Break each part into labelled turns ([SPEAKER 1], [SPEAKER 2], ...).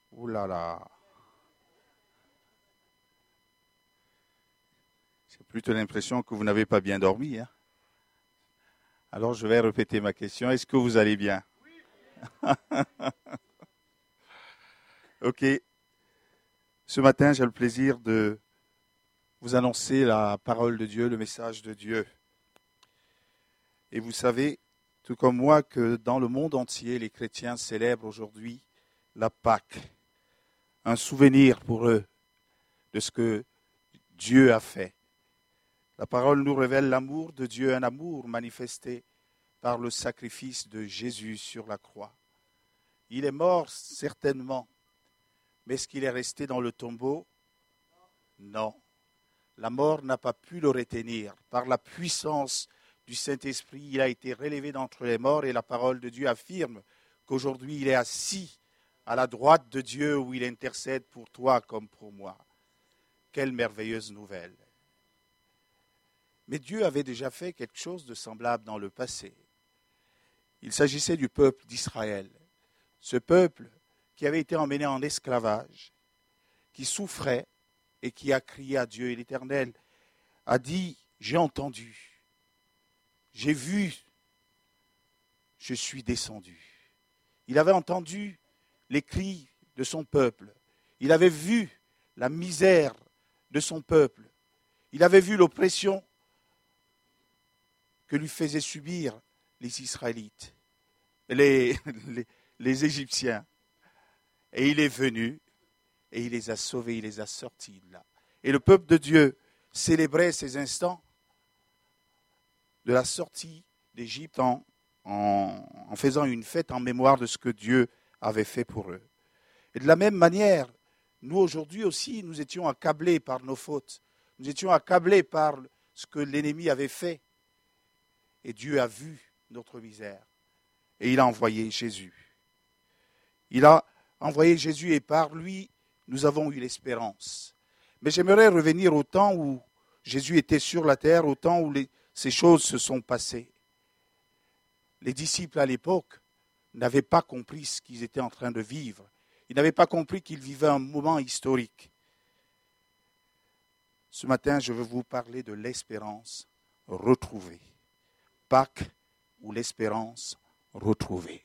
[SPEAKER 1] Ouh là là. J'ai plutôt l'impression que vous n'avez pas bien dormi. Hein. Alors je vais répéter ma question. Est-ce que vous allez bien? Ok. Ce matin, j'ai le plaisir de vous annoncer la parole de Dieu, le message de Dieu. Et vous savez, tout comme moi, que dans le monde entier, les chrétiens célèbrent aujourd'hui la Pâque. Un souvenir pour eux de ce que Dieu a fait. La parole nous révèle l'amour de Dieu, un amour manifesté par le sacrifice de Jésus sur la croix. Il est mort, certainement, mais est-ce qu'il est resté dans le tombeau? Non. La mort n'a pas pu le retenir. Par la puissance du Saint-Esprit, il a été relevé d'entre les morts et la parole de Dieu affirme qu'aujourd'hui il est assis à la droite de Dieu où il intercède pour toi comme pour moi. Quelle merveilleuse nouvelle! Mais Dieu avait déjà fait quelque chose de semblable dans le passé. Il s'agissait du peuple d'Israël. Ce peuple qui avait été emmené en esclavage, qui souffrait et qui a crié à Dieu. Et l'Éternel a dit, j'ai entendu, j'ai vu, je suis descendu. Il avait entendu les cris de son peuple. Il avait vu la misère de son peuple. Il avait vu l'oppression que lui faisaient subir les Israélites, les Égyptiens. Et il est venu et il les a sauvés, il les a sortis de là. Et le peuple de Dieu célébrait ces instants de la sortie d'Égypte en faisant une fête en mémoire de ce que Dieu avait fait pour eux. Et de la même manière, nous aujourd'hui aussi, nous étions accablés par nos fautes. Nous étions accablés par ce que l'ennemi avait fait. Et Dieu a vu notre misère. Et il a envoyé Jésus. Il a envoyé Jésus et par lui, nous avons eu l'espérance. Mais j'aimerais revenir au temps où Jésus était sur la terre, au temps où ces choses se sont passées. Les disciples à l'époque n'avaient pas compris ce qu'ils étaient en train de vivre. Ils n'avaient pas compris qu'ils vivaient un moment historique. Ce matin, je veux vous parler de l'espérance retrouvée. Pâques ou l'espérance retrouvée.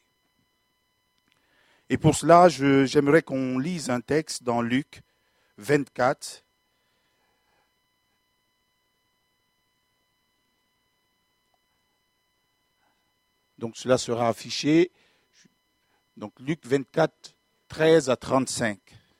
[SPEAKER 1] Et pour cela, j'aimerais qu'on lise un texte dans Luc 24. Donc cela sera affiché. Donc Luc 24, 13 à 35.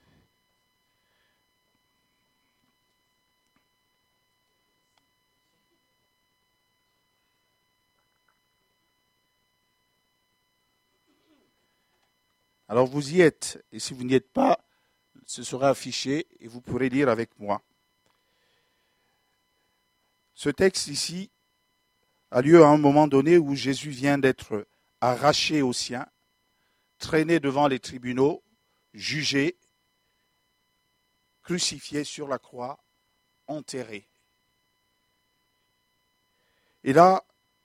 [SPEAKER 1] Alors vous y êtes, et si vous n'y êtes pas, ce sera affiché et vous pourrez lire avec moi. Ce texte ici a lieu à un moment donné où Jésus vient d'être arraché aux siens, traîné devant les tribunaux, jugé, crucifié sur la croix, enterré. Et là,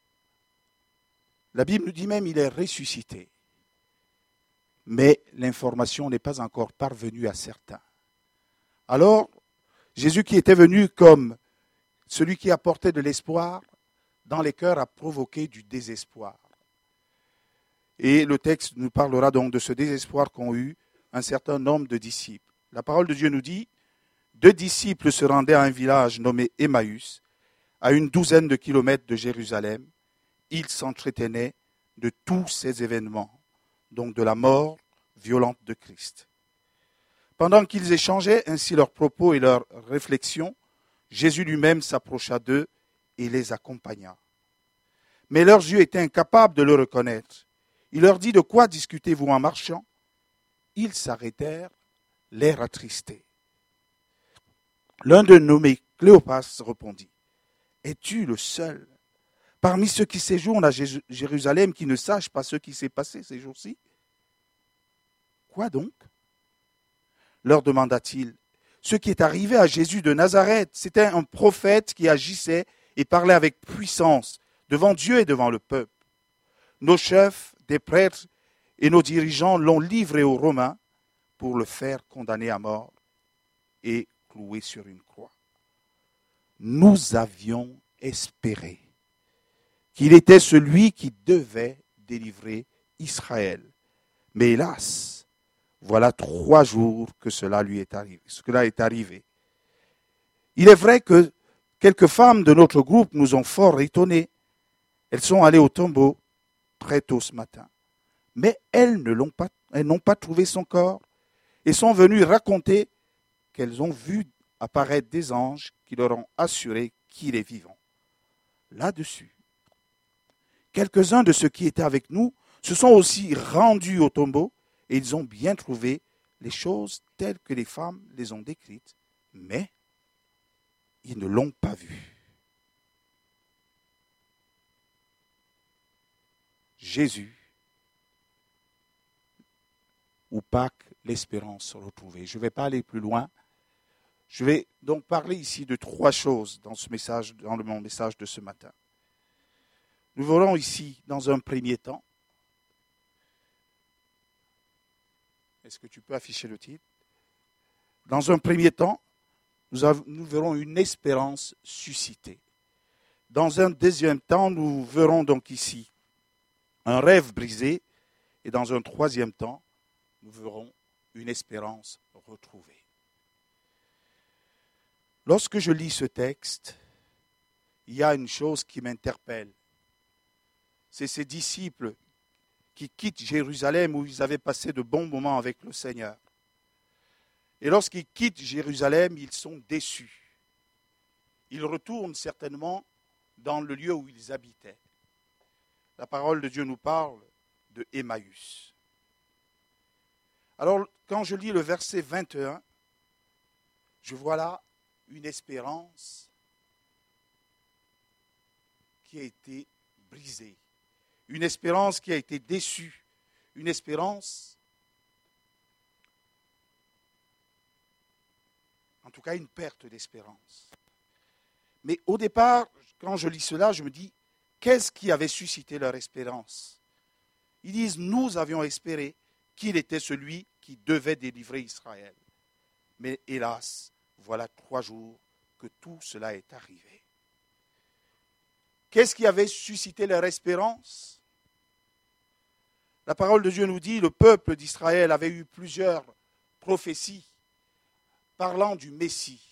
[SPEAKER 1] la Bible nous dit même qu'il est ressuscité. Mais l'information n'est pas encore parvenue à certains. Alors, Jésus qui était venu comme celui qui apportait de l'espoir, dans les cœurs a provoqué du désespoir. Et le texte nous parlera donc de ce désespoir qu'ont eu un certain nombre de disciples. La parole de Dieu nous dit, 2 disciples se rendaient à un village nommé Emmaüs, à une 12aine de kilomètres de Jérusalem. Ils s'entretenaient de tous ces événements, donc de la mort violente de Christ. Pendant qu'ils échangeaient ainsi leurs propos et leurs réflexions, Jésus lui-même s'approcha d'eux et les accompagna. Mais leurs yeux étaient incapables de le reconnaître. Il leur dit, de quoi discutez-vous en marchant? Ils s'arrêtèrent, l'air attristé. L'un d'eux, nommé Cléopas, répondit, es-tu le seul parmi ceux qui séjournent à Jérusalem qui ne sachent pas ce qui s'est passé ces jours-ci? Quoi donc? Leur demanda-t-il. Ce qui est arrivé à Jésus de Nazareth, c'était un prophète qui agissait et parlait avec puissance devant Dieu et devant le peuple. Nos chefs, des prêtres et nos dirigeants l'ont livré aux Romains pour le faire condamner à mort et cloué sur une croix. Nous avions espéré qu'il était celui qui devait délivrer Israël. Mais hélas, voilà 3 jours que cela est arrivé. Il est vrai que quelques femmes de notre groupe nous ont fort étonnés. Elles sont allées au tombeau très tôt ce matin. Mais elles n'ont pas trouvé son corps et sont venues raconter qu'elles ont vu apparaître des anges qui leur ont assuré qu'il est vivant. Là-dessus, quelques-uns de ceux qui étaient avec nous se sont aussi rendus au tombeau et ils ont bien trouvé les choses telles que les femmes les ont décrites, mais ils ne l'ont pas vu. Jésus, ou Pâques, l'espérance retrouvée. Je ne vais pas aller plus loin. Je vais donc parler ici de 3 choses dans mon message de ce matin. Nous verrons ici, dans un premier temps, est-ce que tu peux afficher le titre? Dans un premier temps, nous verrons une espérance suscitée. Dans un deuxième temps, nous verrons donc ici un rêve brisé. Et dans un troisième temps, nous verrons une espérance retrouvée. Lorsque je lis ce texte, il y a une chose qui m'interpelle. C'est ces disciples qui quittent Jérusalem où ils avaient passé de bons moments avec le Seigneur. Et lorsqu'ils quittent Jérusalem, ils sont déçus. Ils retournent certainement dans le lieu où ils habitaient. La parole de Dieu nous parle de Emmaüs. Alors, quand je lis le verset 21, je vois là une espérance qui a été brisée, une espérance qui a été déçue, une espérance, en tout cas une perte d'espérance. Mais au départ, quand je lis cela, je me dis, qu'est-ce qui avait suscité leur espérance? Ils disent, nous avions espéré qu'il était celui qui devait délivrer Israël. Mais hélas, voilà 3 jours que tout cela est arrivé. Qu'est-ce qui avait suscité leur espérance? La parole de Dieu nous dit, le peuple d'Israël avait eu plusieurs prophéties parlant du Messie.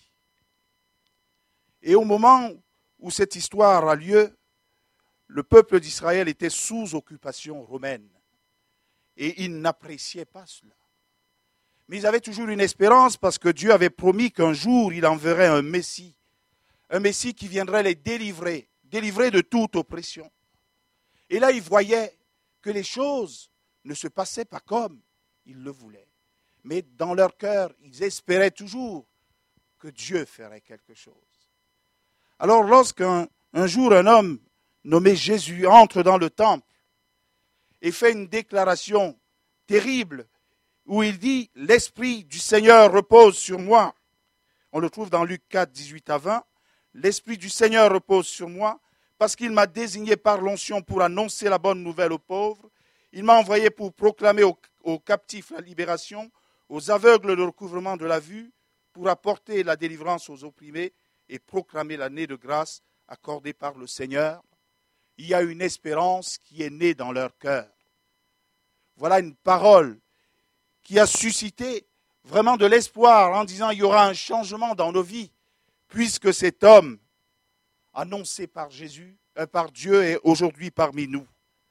[SPEAKER 1] Et au moment où cette histoire a lieu, le peuple d'Israël était sous occupation romaine. Et ils n'appréciaient pas cela. Mais ils avaient toujours une espérance parce que Dieu avait promis qu'un jour il enverrait un Messie qui viendrait les délivrer de toute oppression. Et là, ils voyaient que les choses ne se passaient pas comme ils le voulaient. Mais dans leur cœur, ils espéraient toujours que Dieu ferait quelque chose. Alors lorsqu'un jour un homme nommé Jésus entre dans le temple et fait une déclaration terrible où il dit « L'Esprit du Seigneur repose sur moi ». On le trouve dans Luc 4, 18 à 20. « L'Esprit du Seigneur repose sur moi parce qu'il m'a désigné par l'onction pour annoncer la bonne nouvelle aux pauvres. Il m'a envoyé pour proclamer aux captifs la libération, aux aveugles le recouvrement de la vue, pour apporter la délivrance aux opprimés et proclamer l'année de grâce accordée par le Seigneur. » Il y a une espérance qui est née dans leur cœur. Voilà une parole qui a suscité vraiment de l'espoir en disant il y aura un changement dans nos vies, puisque cet homme annoncé par Dieu est aujourd'hui parmi nous.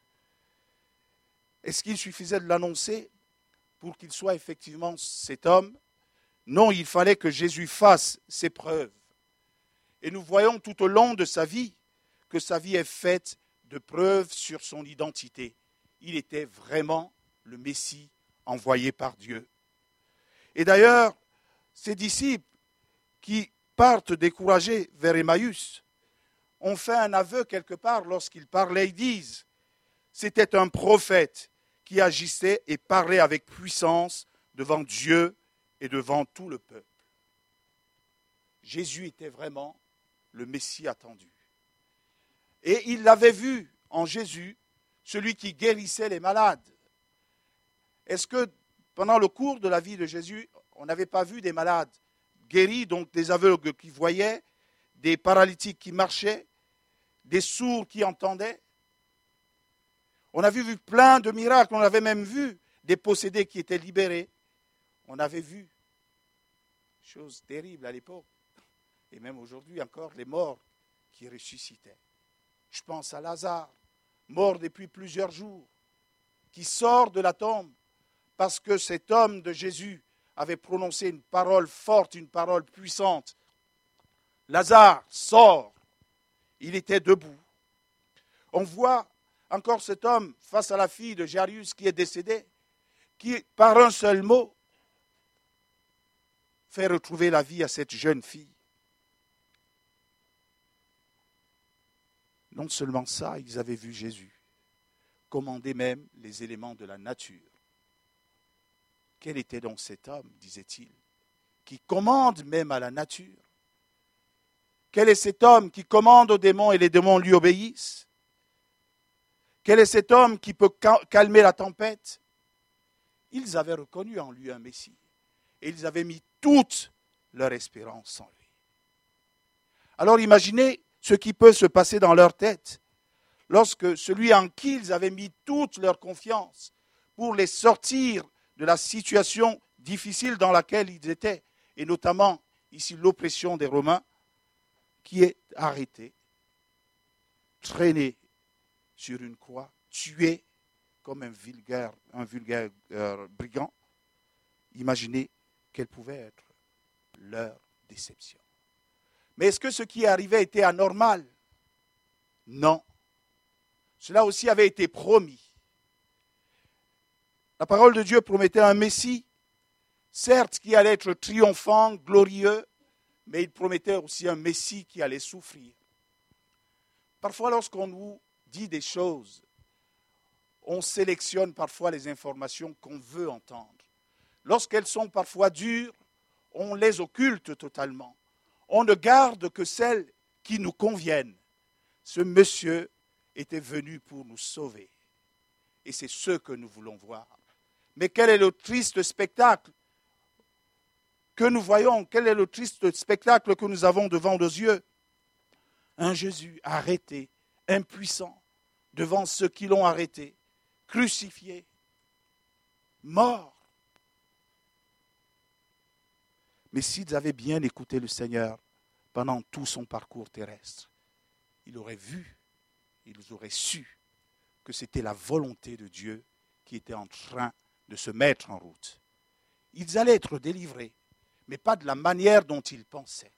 [SPEAKER 1] Est-ce qu'il suffisait de l'annoncer pour qu'il soit effectivement cet homme? Non, il fallait que Jésus fasse ses preuves. Et nous voyons tout au long de sa vie que sa vie est faite de preuves sur son identité. Il était vraiment le Messie envoyé par Dieu. Et d'ailleurs, ces disciples qui partent découragés vers Emmaüs ont fait un aveu quelque part lorsqu'ils parlaient. Ils disent, c'était un prophète qui agissait et parlait avec puissance devant Dieu et devant tout le peuple. Jésus était vraiment le Messie attendu. Et il l'avait vu en Jésus, celui qui guérissait les malades. Est-ce que pendant le cours de la vie de Jésus, on n'avait pas vu des malades guéris, donc des aveugles qui voyaient, des paralytiques qui marchaient, des sourds qui entendaient. On avait vu plein de miracles, on avait même vu des possédés qui étaient libérés. On avait vu choses terribles à l'époque, et même aujourd'hui encore, les morts qui ressuscitaient. Je pense à Lazare, mort depuis plusieurs jours, qui sort de la tombe parce que cet homme de Jésus avait prononcé une parole forte, une parole puissante. Lazare sort, il était debout. On voit encore cet homme face à la fille de Jairus qui est décédée, qui, par un seul mot, fait retrouver la vie à cette jeune fille. Non seulement ça, ils avaient vu Jésus commander même les éléments de la nature. Quel était donc cet homme, disait-il, qui commande même à la nature? Quel est cet homme qui commande aux démons et les démons lui obéissent? Quel est cet homme qui peut calmer la tempête? Ils avaient reconnu en lui un Messie et ils avaient mis toute leur espérance en lui. Alors imaginez ce qui peut se passer dans leur tête lorsque celui en qui ils avaient mis toute leur confiance pour les sortir de la situation difficile dans laquelle ils étaient, et notamment ici l'oppression des Romains, qui est arrêté, traîné sur une croix, tué comme un vulgaire brigand. Imaginez quelle pouvait être leur déception. Mais est-ce que ce qui arrivait était anormal? Non. Cela aussi avait été promis. La parole de Dieu promettait un Messie, certes qui allait être triomphant, glorieux, mais il promettait aussi un Messie qui allait souffrir. Parfois, lorsqu'on nous dit des choses, on sélectionne parfois les informations qu'on veut entendre. Lorsqu'elles sont parfois dures, on les occulte totalement. On ne garde que celles qui nous conviennent. Ce monsieur était venu pour nous sauver. Et c'est ce que nous voulons voir. Mais quel est le triste spectacle que nous voyons? Quel est le triste spectacle que nous avons devant nos yeux? Un Jésus arrêté, impuissant, devant ceux qui l'ont arrêté, crucifié, mort. Mais s'ils avaient bien écouté le Seigneur pendant tout son parcours terrestre, ils auraient vu, ils auraient su que c'était la volonté de Dieu qui était en train de se mettre en route. Ils allaient être délivrés, mais pas de la manière dont ils pensaient.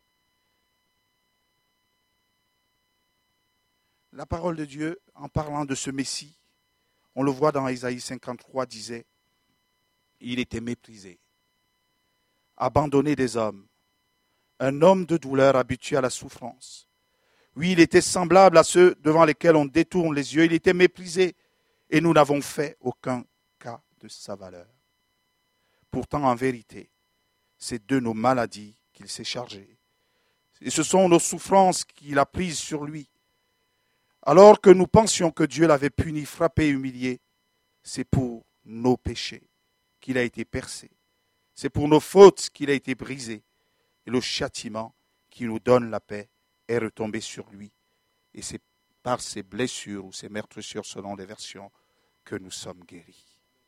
[SPEAKER 1] La parole de Dieu, en parlant de ce Messie, on le voit dans Ésaïe 53, disait, il était méprisé, abandonné des hommes, un homme de douleur habitué à la souffrance. Oui, il était semblable à ceux devant lesquels on détourne les yeux, il était méprisé, et nous n'avons fait aucun cas de sa valeur. Pourtant, en vérité, c'est de nos maladies qu'il s'est chargé. Et ce sont nos souffrances qu'il a prises sur lui. Alors que nous pensions que Dieu l'avait puni, frappé, humilié, c'est pour nos péchés qu'il a été percé. C'est pour nos fautes qu'il a été brisé. Et le châtiment qui nous donne la paix est retombé sur lui. Et c'est par ses blessures ou ses meurtrissures, selon les versions, que nous sommes guéris.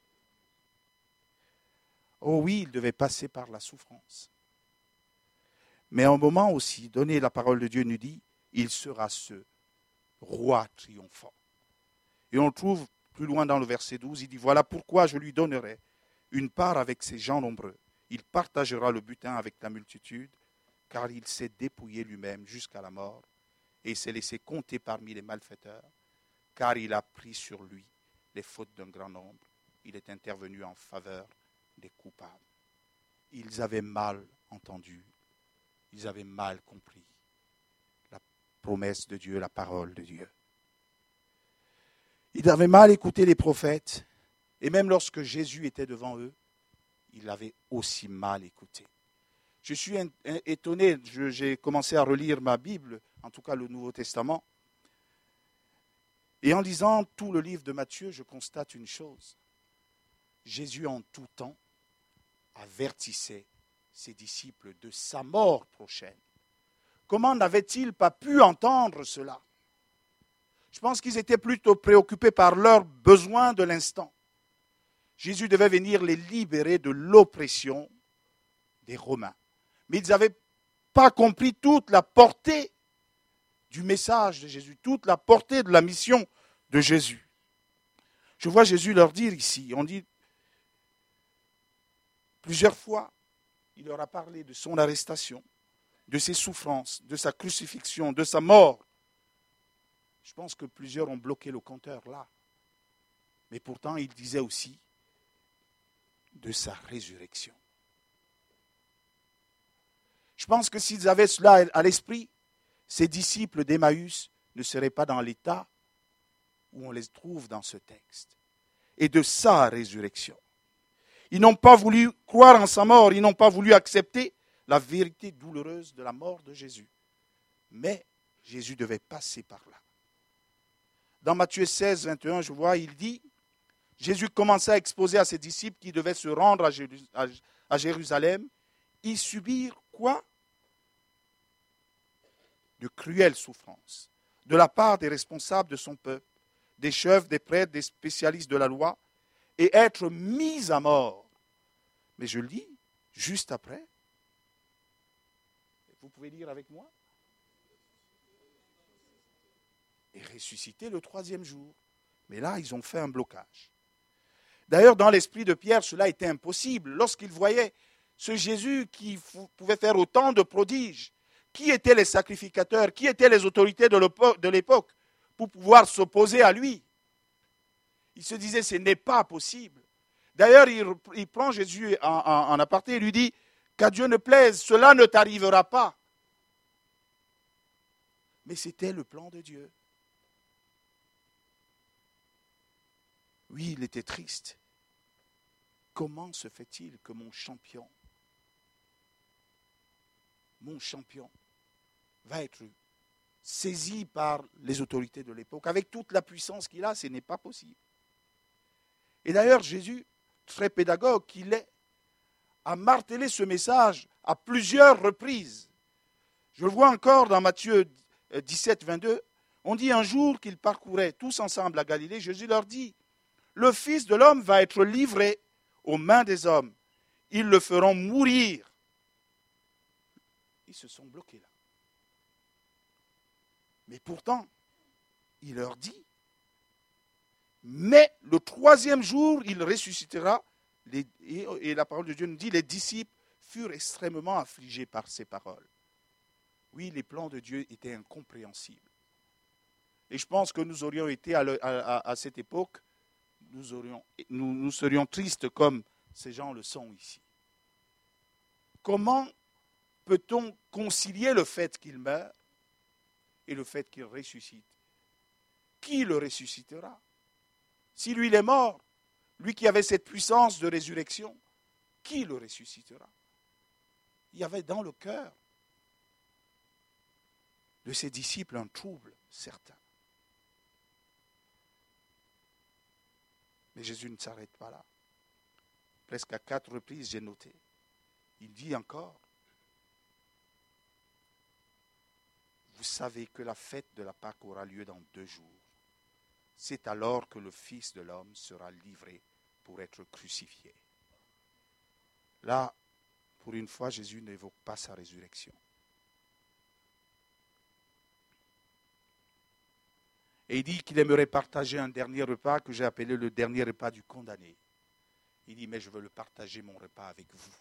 [SPEAKER 1] Oh oui, il devait passer par la souffrance. Mais à un moment aussi, donné, la parole de Dieu nous dit, il sera ce roi triomphant. Et on le trouve plus loin dans le verset 12, il dit, voilà pourquoi je lui donnerai une part avec ces gens nombreux. Il partagera le butin avec la multitude, car il s'est dépouillé lui-même jusqu'à la mort, et il s'est laissé compter parmi les malfaiteurs, car il a pris sur lui les fautes d'un grand nombre. Il est intervenu en faveur des coupables. Ils avaient mal entendu, ils avaient mal compris la promesse de Dieu, la parole de Dieu. Ils avaient mal écouté les prophètes, et même lorsque Jésus était devant eux, ils l'avaient aussi mal écouté. Je suis étonné, j'ai commencé à relire ma Bible, en tout cas le Nouveau Testament, et en lisant tout le livre de Matthieu, je constate une chose. Jésus en tout temps avertissait ses disciples de sa mort prochaine. Comment n'avaient-ils pas pu entendre cela? Je pense qu'ils étaient plutôt préoccupés par leurs besoins de l'instant. Jésus devait venir les libérer de l'oppression des Romains. Mais ils n'avaient pas compris toute la portée du message de Jésus, toute la portée de la mission de Jésus. Je vois Jésus leur dire ici, on dit plusieurs fois, il leur a parlé de son arrestation, de ses souffrances, de sa crucifixion, de sa mort. Je pense que plusieurs ont bloqué le compteur là. Mais pourtant, il disait aussi de sa résurrection. Je pense que s'ils avaient cela à l'esprit, ces disciples d'Emmaüs ne seraient pas dans l'état où on les trouve dans ce texte. Et de sa résurrection. Ils n'ont pas voulu croire en sa mort, ils n'ont pas voulu accepter la vérité douloureuse de la mort de Jésus. Mais Jésus devait passer par là. Dans Matthieu 16, 21, je vois, il dit, Jésus commençait à exposer à ses disciples qui devaient se rendre à Jérusalem, y subir quoi? De cruelles souffrances, de la part des responsables de son peuple, des chefs, des prêtres, des spécialistes de la loi, et être mis à mort. Mais je lis juste après. Vous pouvez lire avec moi? Et ressusciter le 3e jour. Mais là, ils ont fait un blocage. D'ailleurs, dans l'esprit de Pierre, cela était impossible. Lorsqu'il voyait ce Jésus qui pouvait faire autant de prodiges, qui étaient les sacrificateurs, qui étaient les autorités de l'époque pour pouvoir s'opposer à lui? Il se disait, ce n'est pas possible. D'ailleurs, il prend Jésus en aparté et lui dit, qu'à Dieu ne plaise, cela ne t'arrivera pas. Mais c'était le plan de Dieu. Oui, il était triste. Comment se fait-il que mon champion, va être saisi par les autorités de l'époque? Avec toute la puissance qu'il a, ce n'est pas possible. Et d'ailleurs, Jésus, très pédagogue qu'il est, a martelé ce message à plusieurs reprises. Je le vois encore dans Matthieu 17, 22. On dit un jour qu'ils parcouraient tous ensemble la Galilée, Jésus leur dit, le Fils de l'homme va être livré aux mains des hommes. Ils le feront mourir. Ils se sont bloqués là. Mais pourtant, il leur dit, mais le 3e jour, il ressuscitera. Et la parole de Dieu nous dit, les disciples furent extrêmement affligés par ces paroles. Oui, les plans de Dieu étaient incompréhensibles. Et je pense que nous aurions été à cette époque, nous serions tristes comme ces gens le sont ici. Comment peut-on concilier le fait qu'il meurt et le fait qu'il ressuscite? Qui le ressuscitera? Si lui il est mort, lui qui avait cette puissance de résurrection, qui le ressuscitera? Il y avait dans le cœur de ses disciples un trouble certain. Mais Jésus ne s'arrête pas là. Presque à 4 reprises, j'ai noté. Il dit encore, vous savez que la fête de la Pâque aura lieu dans 2 jours. C'est alors que le Fils de l'homme sera livré pour être crucifié. Là, pour une fois, Jésus n'évoque pas sa résurrection. Et il dit qu'il aimerait partager un dernier repas que j'ai appelé le dernier repas du condamné. Il dit, mais je veux le partager mon repas avec vous.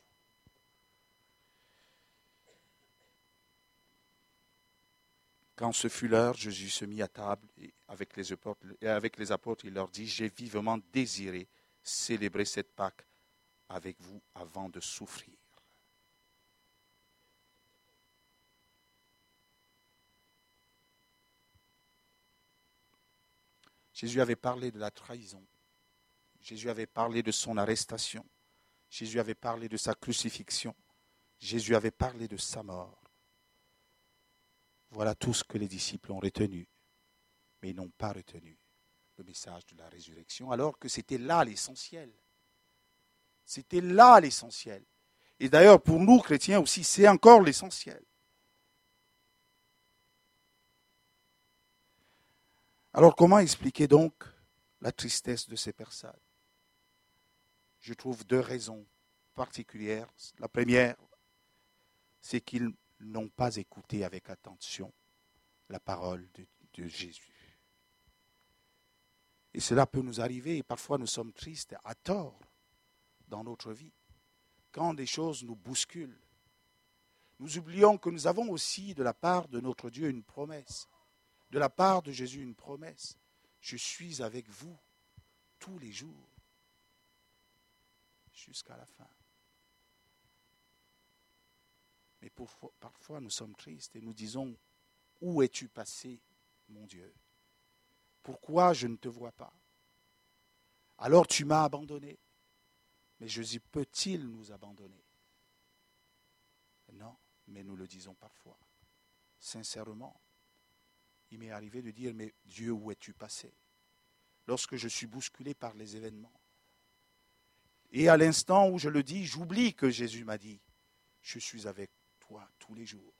[SPEAKER 1] Quand ce fut l'heure, Jésus se mit à table avec les apôtres, il leur dit, j'ai vivement désiré célébrer cette Pâque avec vous avant de souffrir. Jésus avait parlé de la trahison. Jésus avait parlé de son arrestation. Jésus avait parlé de sa crucifixion. Jésus avait parlé de sa mort. Voilà tout ce que les disciples ont retenu, mais ils n'ont pas retenu le message de la résurrection, alors que c'était là l'essentiel. C'était là l'essentiel. Et d'ailleurs, pour nous, chrétiens aussi, c'est encore l'essentiel. Alors, comment expliquer donc la tristesse de ces personnes? Je trouve deux raisons particulières. La première, c'est qu'ils n'ont pas écouté avec attention la parole de Jésus. Et cela peut nous arriver, et parfois nous sommes tristes à tort dans notre vie. Quand des choses nous bousculent, nous oublions que nous avons aussi de la part de notre Dieu une promesse. De la part de Jésus une promesse. Je suis avec vous tous les jours, jusqu'à la fin. Mais parfois nous sommes tristes et nous disons, où es-tu passé, mon Dieu? Pourquoi je ne te vois pas? Alors tu m'as abandonné. Mais je dis, peut-il nous abandonner? Non, mais nous le disons parfois. Sincèrement, il m'est arrivé de dire, mais Dieu, où es-tu passé? Lorsque je suis bousculé par les événements. Et à l'instant où je le dis, j'oublie que Jésus m'a dit, je suis avec toi tous les jours.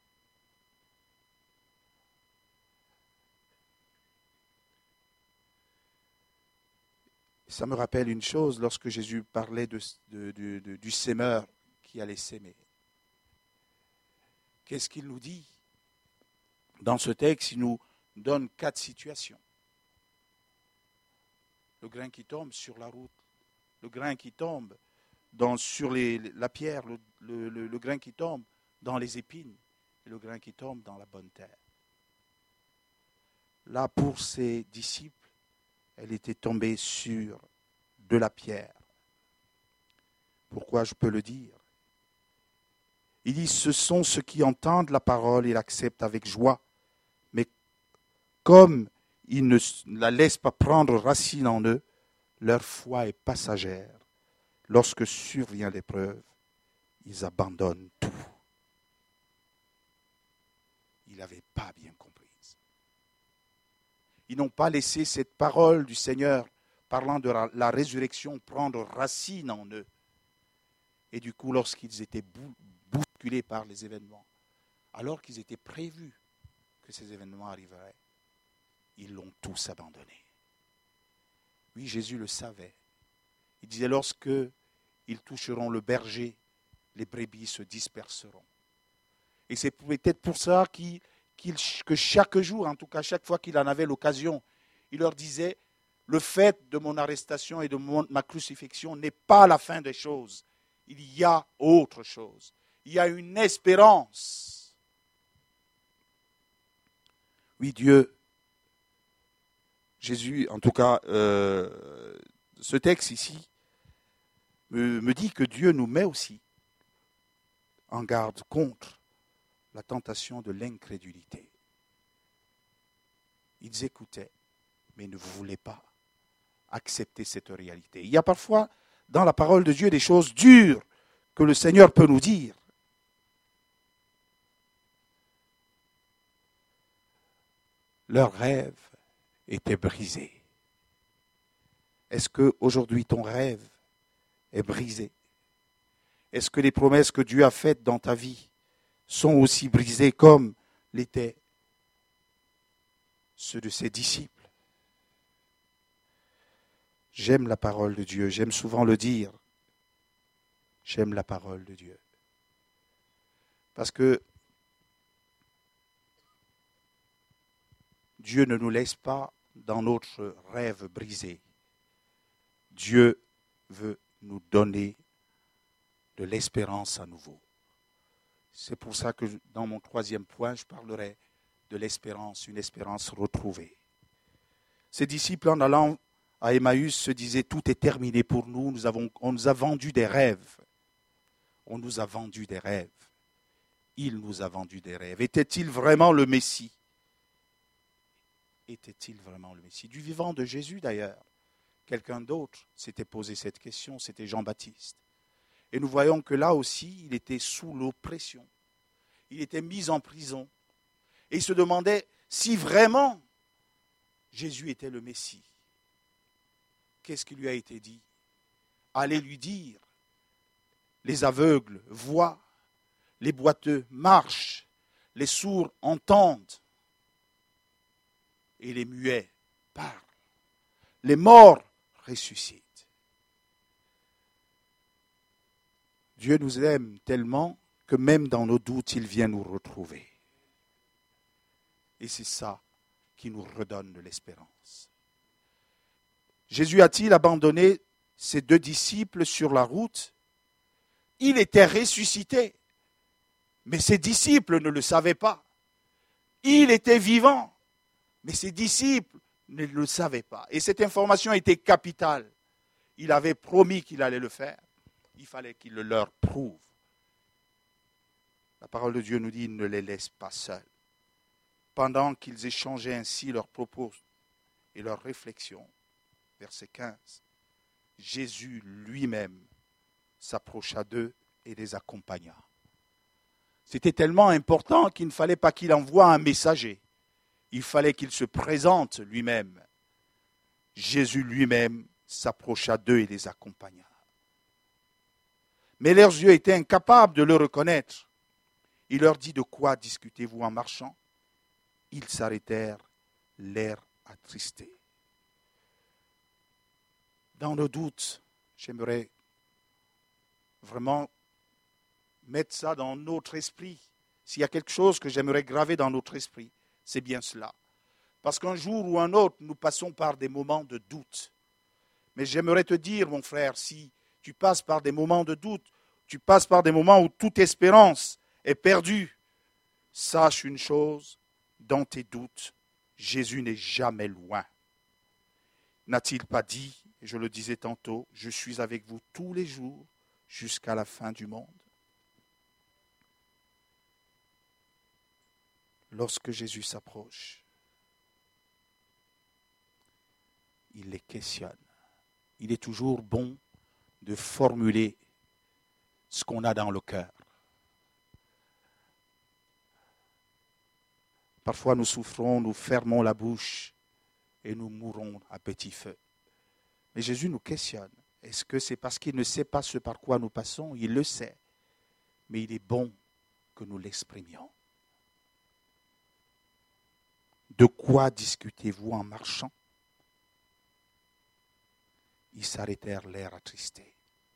[SPEAKER 1] Ça me rappelle une chose lorsque Jésus parlait du sémeur qui allait s'aimer. Qu'est-ce qu'il nous dit? Dans ce texte, il nous donne 4 situations. Le grain qui tombe sur la route, le grain qui tombe sur la pierre, le grain qui tombe dans les épines et le grain qui tombe dans la bonne terre. Là, pour ses disciples, elle était tombée sur de la pierre. Pourquoi je peux le dire? Il dit, ce sont ceux qui entendent la parole et l'acceptent avec joie, mais comme ils ne la laissent pas prendre racine en eux, leur foi est passagère. Lorsque survient l'épreuve, ils abandonnent tout. Ils n'avaient pas bien compris. Ils n'ont pas laissé cette parole du Seigneur parlant de la résurrection prendre racine en eux. Et du coup, lorsqu'ils étaient bousculés par les événements, alors qu'ils étaient prévus que ces événements arriveraient, ils l'ont tous abandonné. Oui, Jésus le savait. Il disait, lorsque ils toucheront le berger, les brebis se disperseront. Et c'est peut-être pour ça que chaque jour, en tout cas chaque fois qu'il en avait l'occasion, il leur disait, le fait de mon arrestation et de ma crucifixion n'est pas la fin des choses. Il y a autre chose. Il y a une espérance. Oui, Dieu, Jésus, en tout cas, ce texte ici me dit que Dieu nous met aussi en garde contre la tentation de l'incrédulité. Ils écoutaient, mais ne voulaient pas accepter cette réalité. Il y a parfois dans la parole de Dieu des choses dures que le Seigneur peut nous dire. Leurs rêves étaient brisés. Est-ce qu'aujourd'hui ton rêve est brisé? Est-ce que les promesses que Dieu a faites dans ta vie sont aussi brisées comme l'étaient ceux de ses disciples? J'aime la parole de Dieu, j'aime souvent le dire. J'aime la parole de Dieu. Parce que Dieu ne nous laisse pas dans notre rêve brisé. Dieu veut nous donner de l'espérance à nouveau. C'est pour ça que dans mon 3e point, je parlerai de l'espérance, une espérance retrouvée. Ces disciples, en allant à Emmaüs, se disaient, tout est terminé pour nous, on nous a vendu des rêves. On nous a vendu des rêves. Il nous a vendu des rêves. Était-il vraiment le Messie? Était-il vraiment le Messie? Du vivant de Jésus d'ailleurs. Quelqu'un d'autre s'était posé cette question, c'était Jean-Baptiste. Et nous voyons que là aussi, il était sous l'oppression. Il était mis en prison. Et il se demandait si vraiment Jésus était le Messie. Qu'est-ce qui lui a été dit? allait lui dire, les aveugles voient, les boiteux marchent, les sourds entendent, et les muets parlent, les morts ressuscitent. Dieu nous aime tellement que même dans nos doutes, il vient nous retrouver. Et c'est ça qui nous redonne de l'espérance. Jésus a-t-il abandonné ses 2 disciples sur la route? Il était ressuscité, mais ses disciples ne le savaient pas. Il était vivant, mais ses disciples ne le savaient pas. Et cette information était capitale. Il avait promis qu'il allait le faire. Il fallait qu'il le leur prouve. La parole de Dieu nous dit, il ne les laisse pas seuls. Pendant qu'ils échangeaient ainsi leurs propos et leurs réflexions, verset 15, Jésus lui-même s'approcha d'eux et les accompagna. C'était tellement important qu'il ne fallait pas qu'il envoie un messager. Il fallait qu'il se présente lui-même. Jésus lui-même s'approcha d'eux et les accompagna. Mais leurs yeux étaient incapables de le reconnaître. Il leur dit, de quoi discutez-vous en marchant? Ils s'arrêtèrent, l'air attristé. Dans nos doutes, j'aimerais vraiment mettre ça dans notre esprit. S'il y a quelque chose que j'aimerais graver dans notre esprit, c'est bien cela. Parce qu'un jour ou un autre, nous passons par des moments de doute. Mais j'aimerais te dire, mon frère, si tu passes par des moments de doute, tu passes par des moments où toute espérance est perdue, sache une chose, dans tes doutes, Jésus n'est jamais loin. N'a-t-il pas dit, et je le disais tantôt, je suis avec vous tous les jours jusqu'à la fin du monde? Lorsque Jésus s'approche, il les questionne. Il est toujours bon de formuler ce qu'on a dans le cœur. Parfois nous souffrons, nous fermons la bouche et nous mourrons à petit feu. Mais Jésus nous questionne. Est-ce que c'est parce qu'il ne sait pas ce par quoi nous passons? Il le sait. Mais il est bon que nous l'exprimions. De quoi discutez-vous en marchant? Ils s'arrêtèrent, l'air attristé.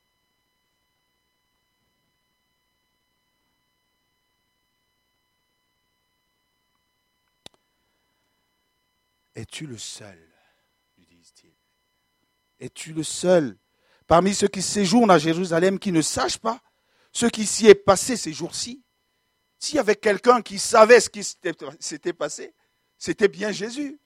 [SPEAKER 1] Es-tu le seul, lui disent-ils. Es-tu le seul parmi ceux qui séjournent à Jérusalem qui ne sachent pas ce qui s'y est passé ces jours-ci? S'il y avait quelqu'un qui savait ce qui s'était passé, c'était bien Jésus.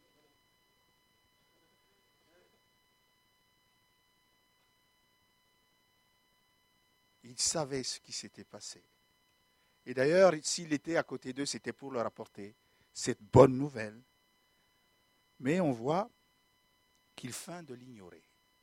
[SPEAKER 1] Il savait ce qui s'était passé. Et d'ailleurs, s'il était à côté d'eux, c'était pour leur apporter cette bonne nouvelle. Mais on voit qu'il feint de l'ignorer.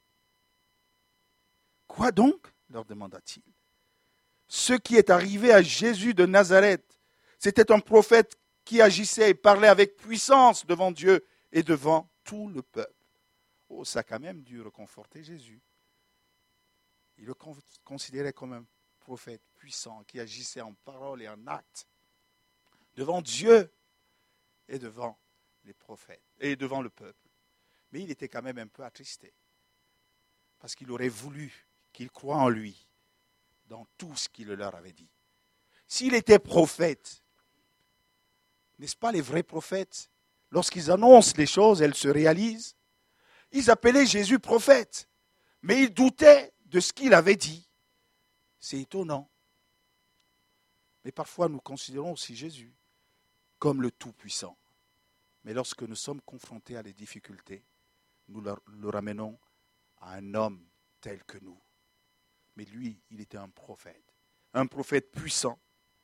[SPEAKER 1] Quoi donc? Leur demanda-t-il. Ce qui est arrivé à Jésus de Nazareth, c'était un prophète qui agissait et parlait avec puissance devant Dieu et devant tout le peuple. Oh, ça a quand même dû réconforter Jésus. Il le considérait comme un prophète puissant qui agissait en parole et en acte devant Dieu et devant les prophètes et devant le peuple. Mais il était quand même un peu attristé parce qu'il aurait voulu qu'ils croient en lui dans tout ce qu'il leur avait dit. S'il était prophète, n'est-ce pas les vrais prophètes? Lorsqu'ils annoncent les choses, elles se réalisent. Ils appelaient Jésus prophète, mais ils doutaient de ce qu'il avait dit. C'est étonnant. Mais parfois, nous considérons aussi Jésus comme le Tout-Puissant. Mais lorsque nous sommes confrontés à des difficultés, nous le ramenons à un homme tel que nous. Mais lui, il était un prophète puissant.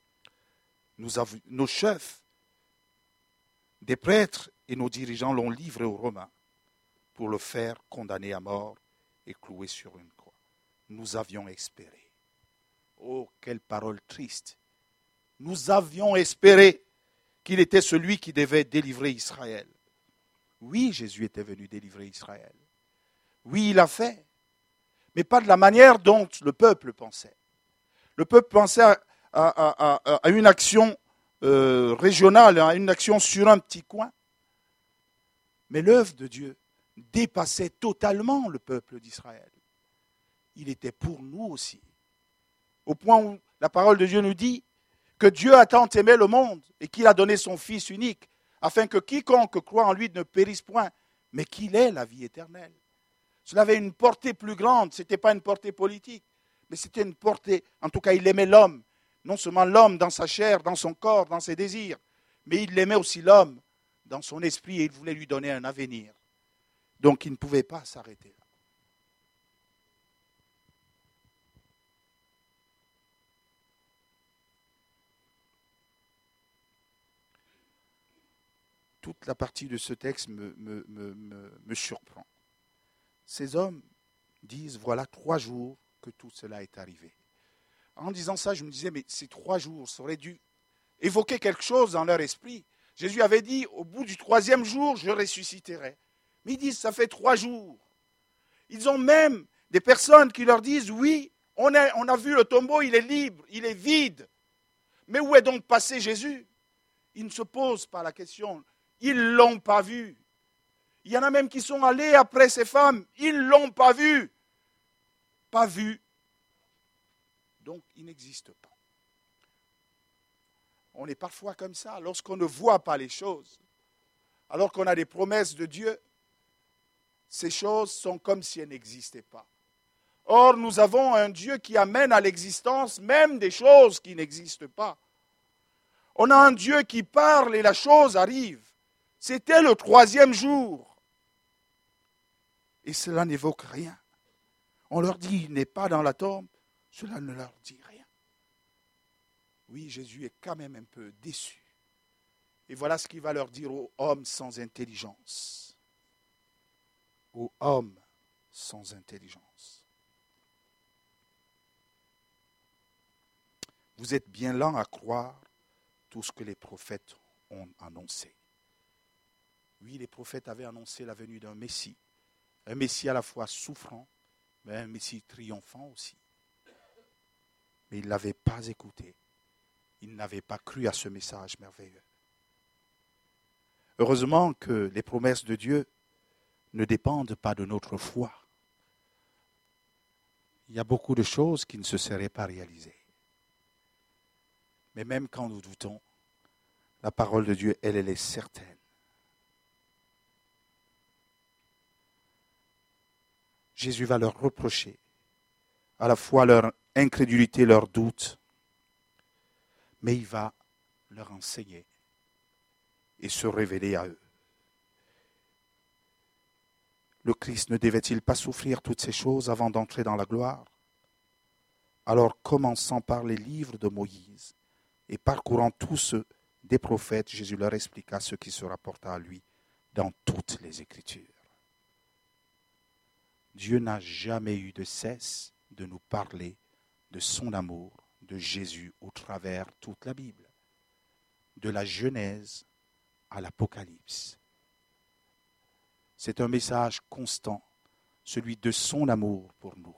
[SPEAKER 1] Nos chefs, des prêtres et nos dirigeants l'ont livré aux Romains pour le faire condamner à mort et clouer sur une croix. Nous avions espéré. Oh, quelle parole triste. Nous avions espéré qu'il était celui qui devait délivrer Israël. Oui, Jésus était venu délivrer Israël. Oui, il l'a fait. mais pas de la manière dont le peuple pensait. Le peuple pensait à une action régionale, à une action sur un petit coin. Mais l'œuvre de Dieu dépassait totalement le peuple d'Israël. Il était pour nous aussi. Au point où la parole de Dieu nous dit que Dieu a tant aimé le monde et qu'il a donné son Fils unique, afin que quiconque croit en lui ne périsse point, mais qu'il ait la vie éternelle. Cela avait une portée plus grande, ce n'était pas une portée politique, mais c'était une portée, en tout cas il aimait l'homme, non seulement l'homme dans sa chair, dans son corps, dans ses désirs, mais il aimait aussi l'homme dans son esprit et il voulait lui donner un avenir. Donc il ne pouvait pas s'arrêter là. Toute la partie de ce texte me surprend. Ces hommes disent, voilà 3 jours que tout cela est arrivé. En disant ça, je me disais, mais ces 3 jours, ça aurait dû évoquer quelque chose dans leur esprit. Jésus avait dit, au bout du 3e jour, je ressusciterai. Mais ils disent, ça fait 3 jours. Ils ont même des personnes qui leur disent, oui, on a vu le tombeau, il est libre, il est vide. Mais où est donc passé Jésus? Ils ne se posent pas la question. Ils ne l'ont pas vu. Il y en a même qui sont allés après ces femmes. Ils ne l'ont pas vu. Pas vu. Donc, il n'existe pas. On est parfois comme ça, lorsqu'on ne voit pas les choses, alors qu'on a des promesses de Dieu, ces choses sont comme si elles n'existaient pas. Or, nous avons un Dieu qui amène à l'existence même des choses qui n'existent pas. On a un Dieu qui parle et la chose arrive. C'était le 3e jour. Et cela n'évoque rien. On leur dit, il n'est pas dans la tombe. Cela ne leur dit rien. Oui, Jésus est quand même un peu déçu. Et voilà ce qu'il va leur dire aux hommes sans intelligence. Aux hommes sans intelligence. Vous êtes bien lents à croire tout ce que les prophètes ont annoncé. Oui, les prophètes avaient annoncé la venue d'un Messie. Un Messie à la fois souffrant, mais un Messie triomphant aussi. Mais ils ne l'avaient pas écouté. Ils n'avaient pas cru à ce message merveilleux. Heureusement que les promesses de Dieu ne dépendent pas de notre foi. Il y a beaucoup de choses qui ne se seraient pas réalisées. Mais même quand nous doutons, la parole de Dieu, elle est certaine. Jésus va leur reprocher à la fois leur incrédulité, leur doute, mais il va leur enseigner et se révéler à eux. Le Christ ne devait-il pas souffrir toutes ces choses avant d'entrer dans la gloire? Alors, commençant par les livres de Moïse et parcourant tous ceux des prophètes, Jésus leur expliqua ce qui se rapporta à lui dans toutes les Écritures. Dieu n'a jamais eu de cesse de nous parler de son amour, de Jésus au travers toute la Bible, de la Genèse à l'Apocalypse. C'est un message constant, celui de son amour pour nous.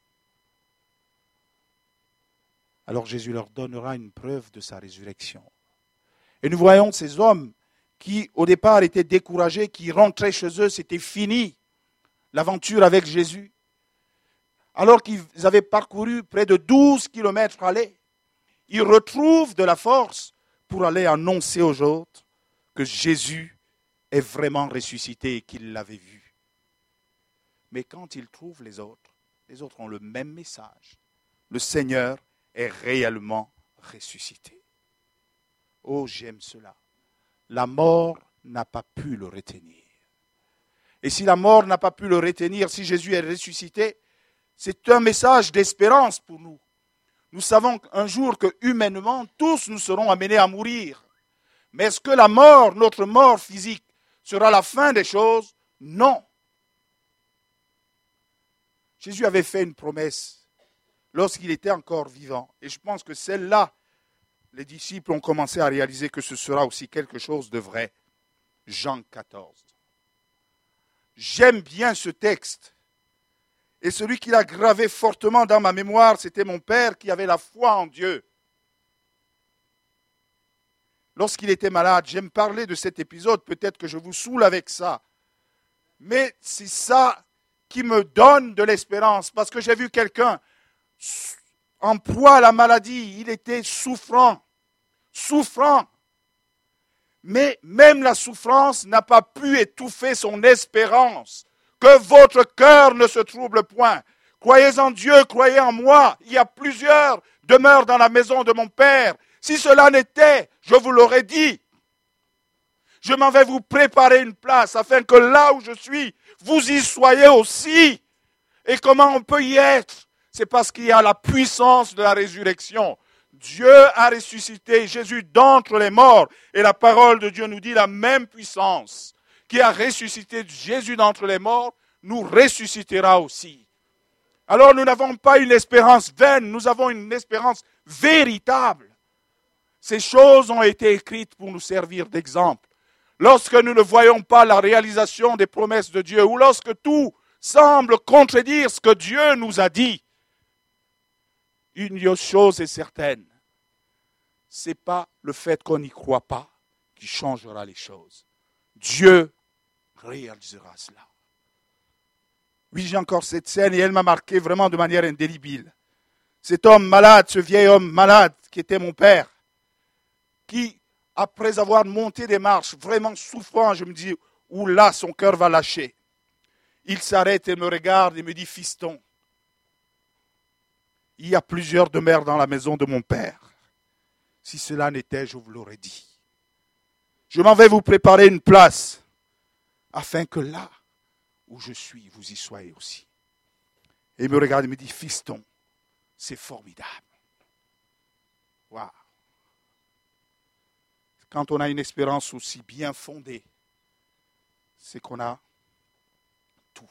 [SPEAKER 1] Alors Jésus leur donnera une preuve de sa résurrection. Et nous voyons ces hommes qui, au départ, étaient découragés, qui rentraient chez eux, c'était fini, l'aventure avec Jésus. Alors qu'ils avaient parcouru près de 12 kilomètres aller, ils retrouvent de la force pour aller annoncer aux autres que Jésus est vraiment ressuscité et qu'ils l'avaient vu. Mais quand ils trouvent les autres ont le même message. Le Seigneur est réellement ressuscité. Oh, j'aime cela. La mort n'a pas pu le retenir. Et si la mort n'a pas pu le retenir, si Jésus est ressuscité, c'est un message d'espérance pour nous. Nous savons un jour que humainement, tous nous serons amenés à mourir. Mais est-ce que la mort, notre mort physique, sera la fin des choses? Non. Jésus avait fait une promesse lorsqu'il était encore vivant. Et je pense que celle-là, les disciples ont commencé à réaliser que ce sera aussi quelque chose de vrai. Jean 14. J'aime bien ce texte. Et celui qui l'a gravé fortement dans ma mémoire, c'était mon père qui avait la foi en Dieu. Lorsqu'il était malade, j'aime parler de cet épisode, peut-être que je vous saoule avec ça. Mais c'est ça qui me donne de l'espérance, parce que j'ai vu quelqu'un en proie à la maladie, il était souffrant. Mais même la souffrance n'a pas pu étouffer son espérance. Que votre cœur ne se trouble point. Croyez en Dieu, croyez en moi. Il y a plusieurs demeures dans la maison de mon Père. Si cela n'était, je vous l'aurais dit. Je m'en vais vous préparer une place afin que là où je suis, vous y soyez aussi. Et comment on peut y être? C'est parce qu'il y a la puissance de la résurrection. Dieu a ressuscité Jésus d'entre les morts. Et la parole de Dieu nous dit la même puissance qui a ressuscité Jésus d'entre les morts, nous ressuscitera aussi. Alors nous n'avons pas une espérance vaine, nous avons une espérance véritable. Ces choses ont été écrites pour nous servir d'exemple. Lorsque nous ne voyons pas la réalisation des promesses de Dieu, ou lorsque tout semble contredire ce que Dieu nous a dit, une chose est certaine, ce n'est pas le fait qu'on n'y croit pas qui changera les choses. Dieu réalisera cela. Oui, j'ai encore cette scène et elle m'a marqué vraiment de manière indélébile. Cet homme malade, ce vieil homme malade qui était mon père, qui, après avoir monté des marches, vraiment souffrant, je me dis, oula, son cœur va lâcher. Il s'arrête et me regarde et me dit, fiston, il y a plusieurs demeures dans la maison de mon père. Si cela n'était, je vous l'aurais dit. Je m'en vais vous préparer une place, afin que là où je suis, vous y soyez aussi. Et il me regarde et me dit, fiston, c'est formidable. Waouh. Quand on a une espérance aussi bien fondée, c'est qu'on a tout.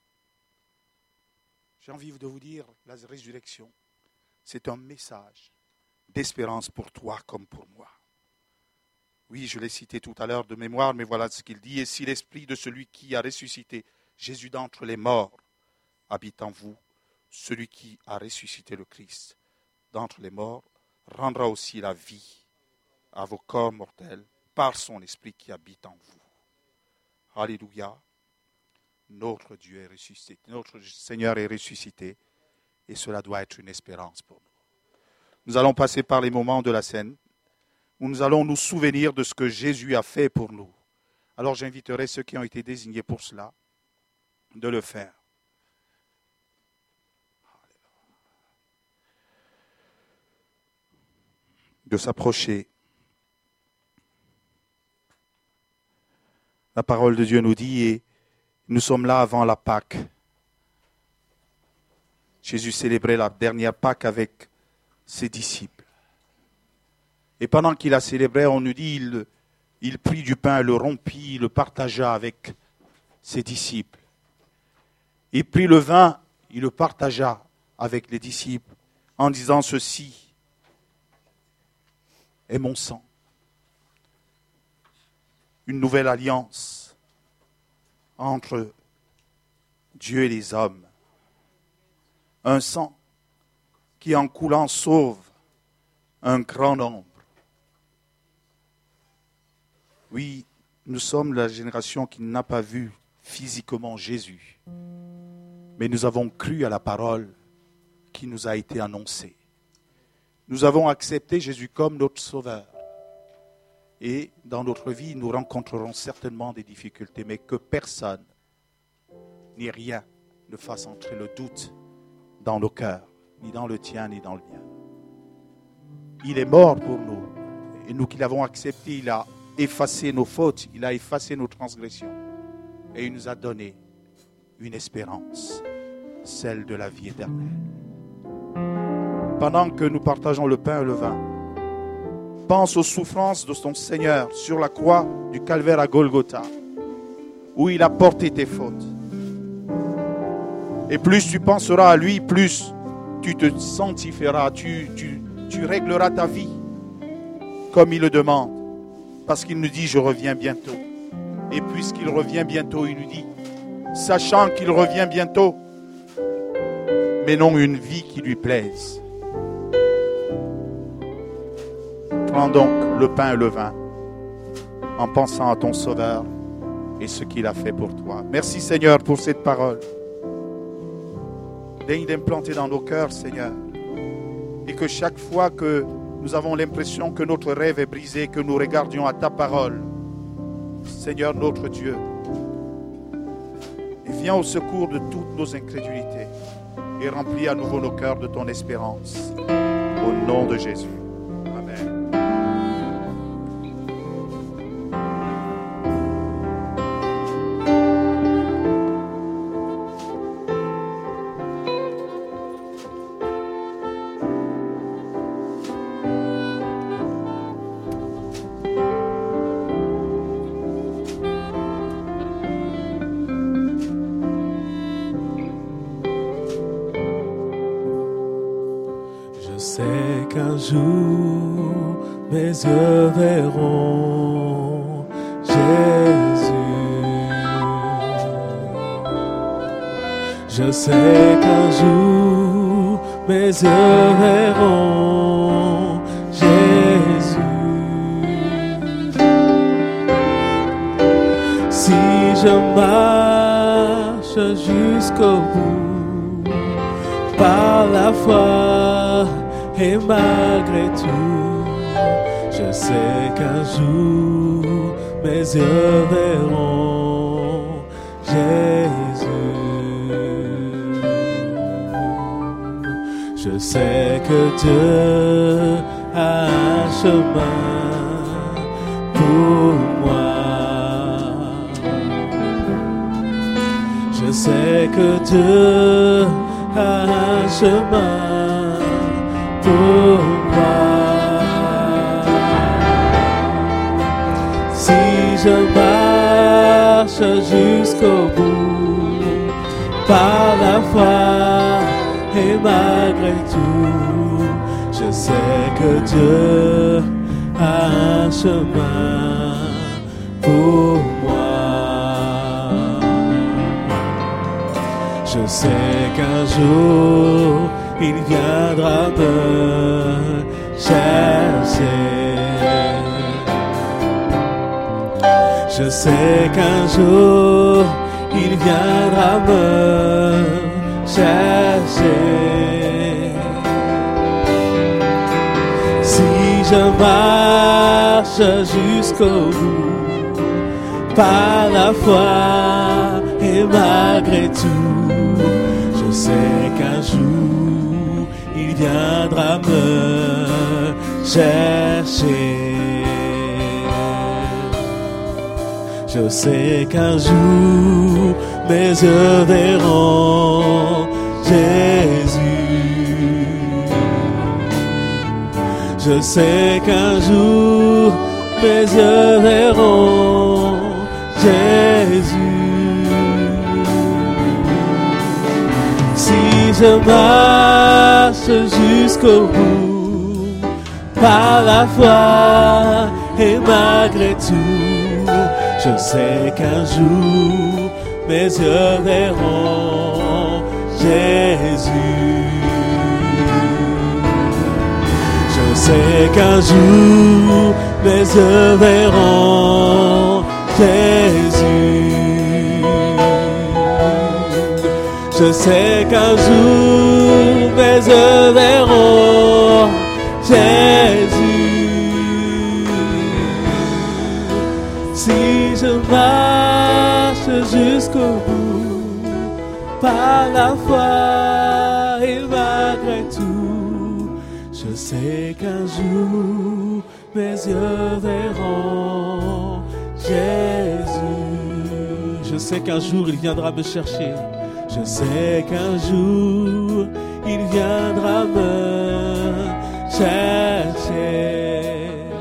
[SPEAKER 1] J'ai envie de vous dire, la résurrection, c'est un message d'espérance pour toi comme pour moi. Oui, je l'ai cité tout à l'heure de mémoire, mais voilà ce qu'il dit. Et si l'esprit de celui qui a ressuscité Jésus d'entre les morts habite en vous, celui qui a ressuscité le Christ d'entre les morts rendra aussi la vie à vos corps mortels par son esprit qui habite en vous. Alléluia. Notre Dieu est ressuscité, notre Seigneur est ressuscité et cela doit être une espérance pour nous. Nous allons passer par les moments de la scène où nous allons nous souvenir de ce que Jésus a fait pour nous. Alors j'inviterai ceux qui ont été désignés pour cela de le faire. De s'approcher. La parole de Dieu nous dit, et nous sommes là avant la Pâque. Jésus célébrait la dernière Pâque avec ses disciples. Et pendant qu'il a célébré, on nous dit, il prit du pain, le rompit, il le partagea avec ses disciples. Il prit le vin, il le partagea avec les disciples en disant ceci est mon sang. Une nouvelle alliance entre Dieu et les hommes. Un sang qui en coulant sauve un grand nombre. Oui, nous sommes la génération qui n'a pas vu physiquement Jésus, mais nous avons cru à la parole qui nous a été annoncée. Nous avons accepté Jésus comme notre sauveur. Et dans notre vie, nous rencontrerons certainement des difficultés, mais que personne ni rien ne fasse entrer le doute dans nos cœurs, ni dans le tien, ni dans le mien. Il est mort pour nous, et nous qui l'avons accepté, il a effacé nos fautes, il a effacé nos transgressions, et il nous a donné une espérance, celle de la vie éternelle. Pendant que nous partageons le pain et le vin, pense aux souffrances de ton Seigneur sur la croix du calvaire à Golgotha, où il a porté tes fautes. Et plus tu penseras à lui, plus tu te sanctifieras, tu régleras ta vie comme il le demande. Parce qu'il nous dit, je reviens bientôt. Et puisqu'il revient bientôt, il nous dit, sachant qu'il revient bientôt, menons une vie qui lui plaise. Prends donc le pain et le vin en pensant à ton Sauveur et ce qu'il a fait pour toi. Merci Seigneur pour cette parole. Daigne d'implanter dans nos cœurs, Seigneur. Et que chaque fois que nous avons l'impression que notre rêve est brisé, que nous regardions à ta parole, Seigneur notre Dieu, et viens au secours de toutes nos incrédulités et remplis à nouveau nos cœurs de ton espérance. Au nom de Jésus. Amen.
[SPEAKER 2] Un jour, mes yeux verront Jésus. Je sais qu'un jour, mes yeux verront Jésus. Si je marche jusqu'au bout, par la foi, et malgré tout, je sais qu'un jour, mes yeux verront Jésus. Je sais que Dieu a un chemin pour moi. Je sais que Dieu a un chemin pour moi. Si je marche jusqu'au bout, par la foi et malgré tout, je sais que Dieu a un chemin pour moi. Je sais qu'un jour il viendra me chercher. Je sais qu'un jour, il viendra me chercher. Si je marche jusqu'au bout, par la foi et malgré tout, je sais qu'un jour, il viendra me chercher. Je sais qu'un jour, mes yeux verront Jésus. Je sais qu'un jour, mes yeux verront Jésus. Si je marche jusqu'au bout, par la foi et malgré tout, je sais qu'un jour, mes yeux verront Jésus. Je sais qu'un jour, mes yeux verront Jésus. Je sais qu'un jour, mes yeux verront Jésus. Si je marche jusqu'au bout, par la foi et malgré tout, je sais qu'un jour, mes yeux verront Jésus. Je sais qu'un jour, il viendra me chercher. Je sais qu'un jour, il viendra me chercher.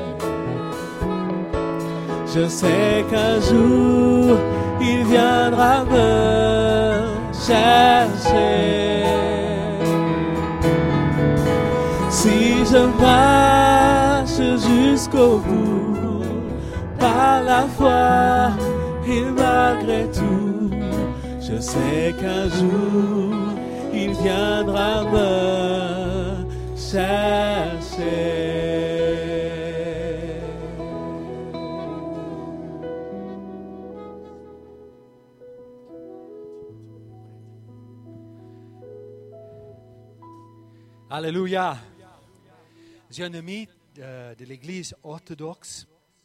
[SPEAKER 2] Je sais qu'un jour, il viendra me chercher. Si je marche jusqu'au bout, par la foi et malgré tout, je sais qu'un jour, il viendra me chercher.
[SPEAKER 3] Alléluia. J'ai un ami de l'église orthodoxe